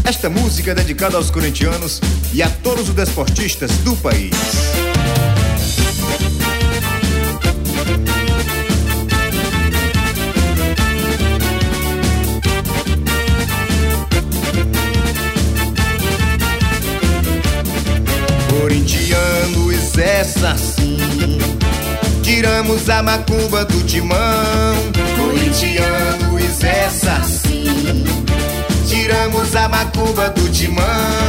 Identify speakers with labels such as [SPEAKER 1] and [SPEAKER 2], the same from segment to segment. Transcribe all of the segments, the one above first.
[SPEAKER 1] Esta música é dedicada aos corintianos e a todos os desportistas do país. Corintianos é assim, tiramos a macumba do timão. Corintianos é assim, tiramos a macumba do timão.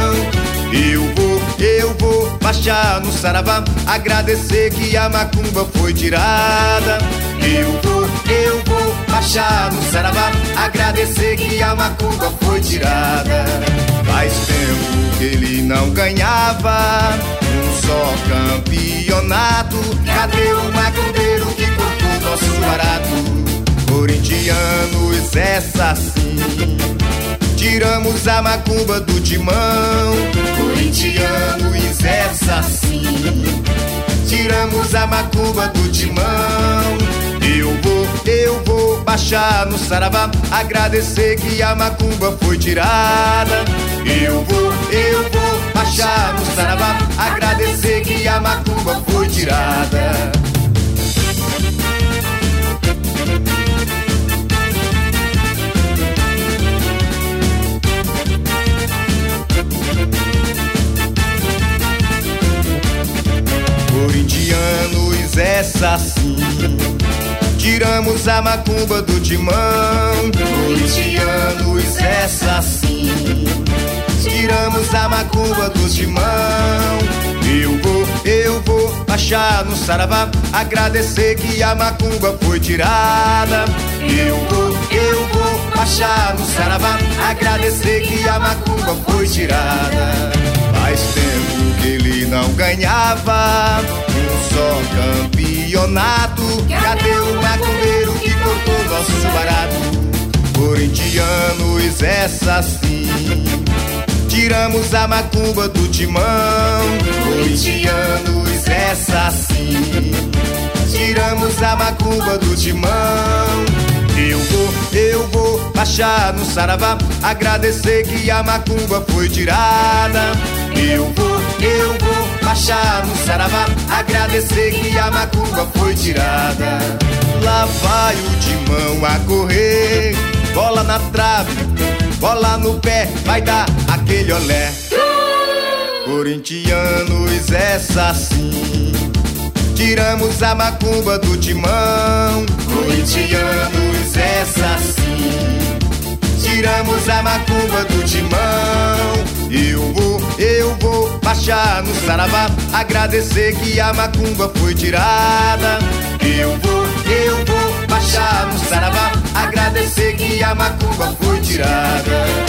[SPEAKER 1] Eu vou baixar no saravá, agradecer que a macumba foi tirada. Eu vou baixar no saravá, agradecer que a macumba foi tirada. Faz tempo que ele não ganhava um só campeonato. Cadê o macumbeiro que cortou nosso barato? Corintianos é assim, tiramos a macumba do timão. Corintianos é assim, tiramos a macumba do timão. Eu vou baixar no saravá, agradecer que a macumba foi tirada. Eu vou baixar no saravá, agradecer que a macumba foi tirada. Corintianos é assim, tiramos a macumba do timão. Corintianos é assim, tiramos a macumba do timão. Eu vou baixar no saravá, agradecer que a macumba foi tirada. Eu vou baixar no saravá, agradecer que a macumba foi tirada. Faz tempo que ele não ganhava um só campeonato. Cadê o macumbeiro que cortou nosso barato? Corintianos é assim, tiramos a macumba do timão. Corintianos é assim, tiramos a macumba do timão. Eu vou baixar no saravá, agradecer que a macumba foi tirada. Eu vou baixar no saravá, agradecer que a macumba foi tirada. Lá vai o timão a correr, bola na trave, bola no pé, vai dar aquele olé. Corintianos é assim, tiramos a macumba do timão. Corintianos é assim, tiramos a macumba do timão. Eu vou baixar no saravá, agradecer que a macumba foi tirada. Eu vou baixar no saravá, agradecer que a macumba foi tirada.